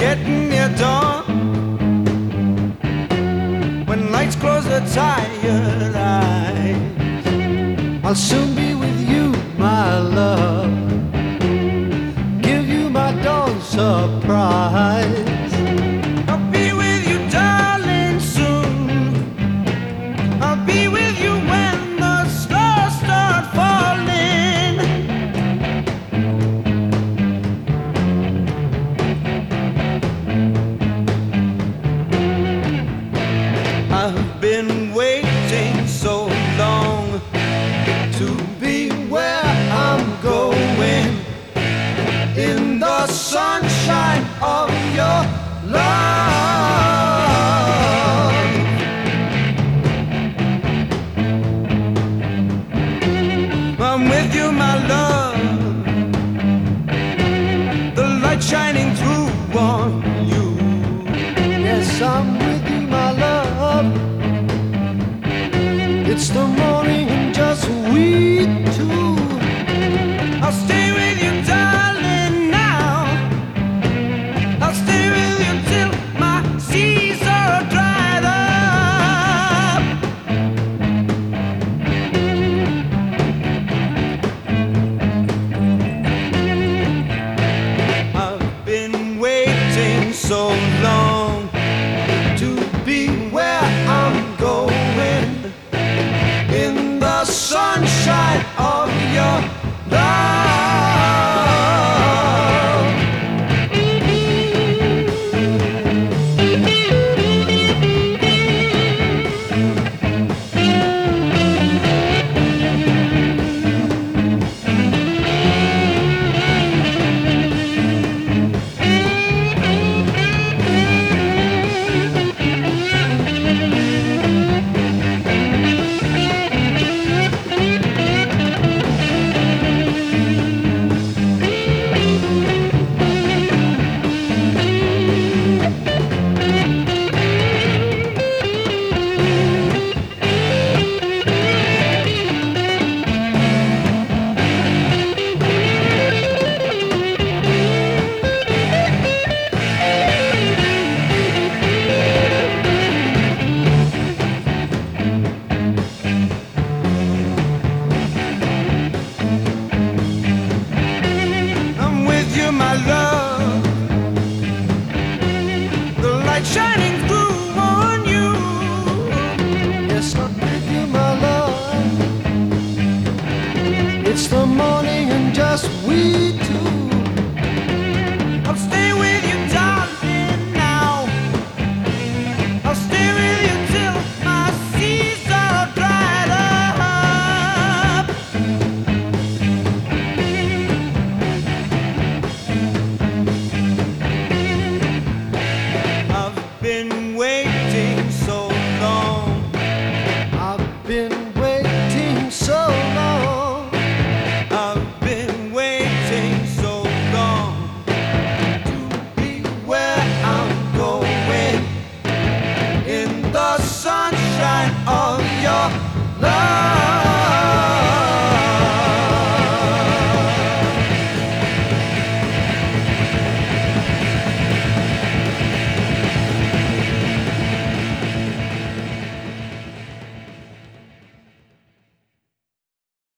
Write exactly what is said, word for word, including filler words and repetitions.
getting near dawn. When lights close the tired eyes, I'll soon be with you, my love. Give you my dawn surprise. I'll be with you, darling, soon. I'll be with you when the stars start falling. I've been waiting so long to be where I'm going, in the sunshine of your love. I'm with you, my love, the light shining through on you. Yes, I'm with you, my love. It's the morning and just we two. I'll stay with you, darling, now. I'll stay with you till my seas are dried up. I've been waiting so long to be where I'm going, in the sunshine of your love. My love, the light shining through on you. Yes, I'm with you, my love. It's the morning and just we two.